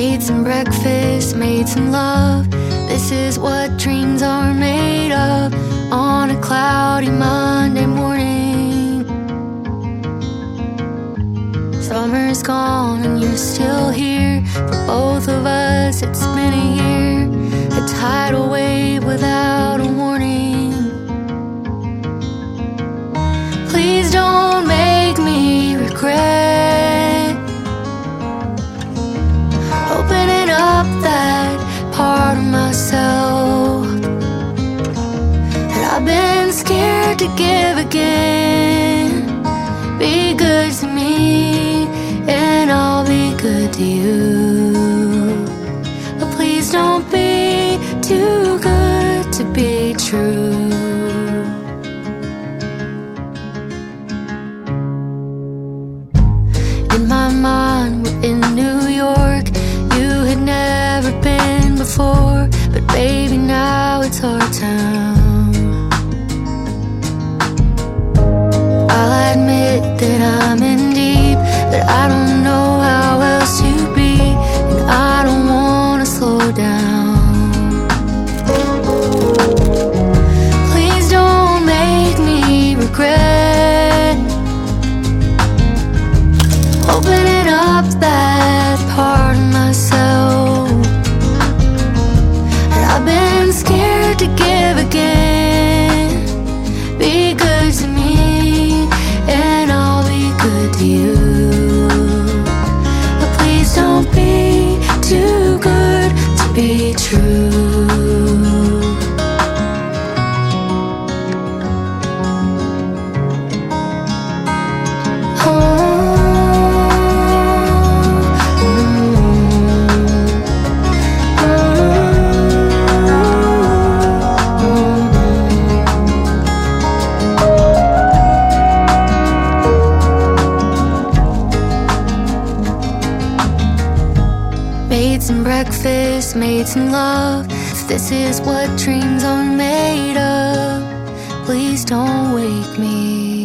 Made some breakfast, made some love. This is what dreams are made of. On a cloudy Monday morning, summer's gone and you're still here. For both of us it's been a year, a tidal wave without a warning. Please don't make me regret opening up that part of myself that I've been scared to give again. Be good to me and I'll be good to you, but please don't be too good to be true. In my mind, we're in New York. You had never been before, but baby, now it's our town. I'll admit that I'm in deep, but I don't know how else to be, and I don't wanna slow down. Please don't make me regret opening up that part of myself that I've been scared to give again. Be good to me and I'll be good to you, but please don't be too good to be true. Made some breakfast, made some love. If this is what dreams are made of, please don't wake me.